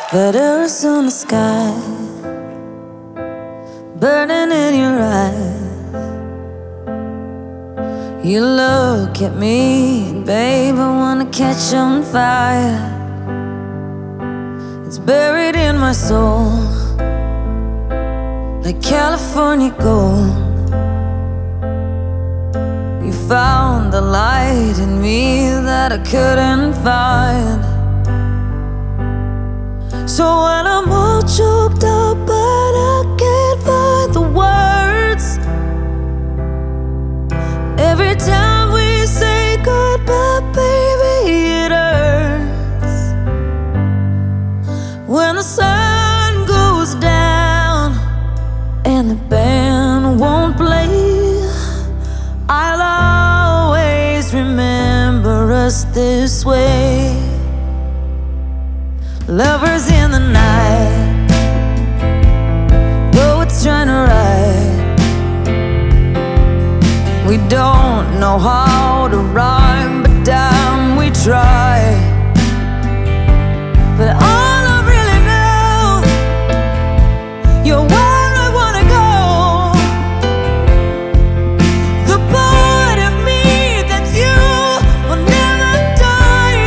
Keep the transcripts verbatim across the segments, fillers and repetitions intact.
But Arizona sky burning in your eyes. You look at me, and babe, I wanna catch on fire. It's buried in my soul like California gold. You found the light in me that I couldn't find. So when I'm all choked up but I can't find the words, every time we say goodbye, baby, it hurts. When the sun goes down and the band won't play, I'll always remember us this way. Lovers in the night, poets trying to write. We don't know how to rhyme, but damn, we try. But all I really know, you're where I wanna go. The part of me that's you will never die.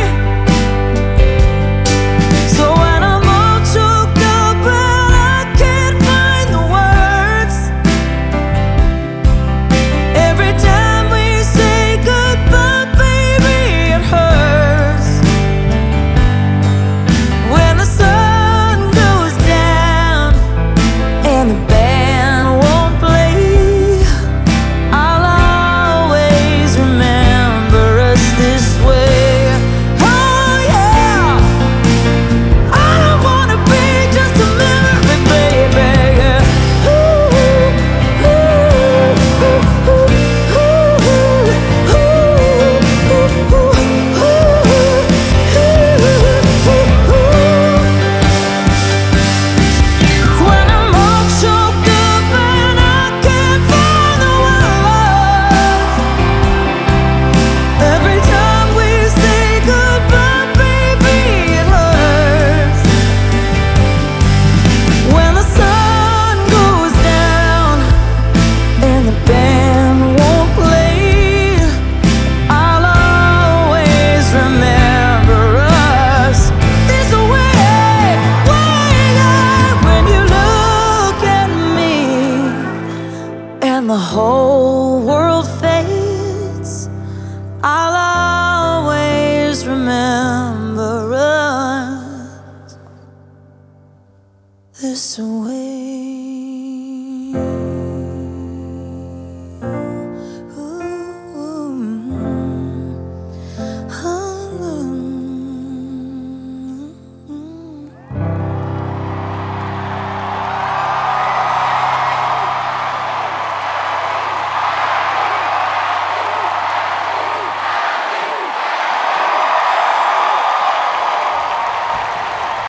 So when I'm all choked up and I can't find the words, every time we say goodbye, baby, it hurts. When the sun goes down and the band won't play, I'll always remember us this way. Oh yeah, I don't wanna be just a memory, baby. Yeah. Ooh, ooh, ooh, ooh, ooh, ooh, ooh, ooh, ooh. When I'm all choked up and I can't find the words, every time we say goodbye, baby, it hurts. When the sun goes down and the band won't play, I'll always remember us this way. Way when you look at me and the whole world fades, I'll always remember us this way.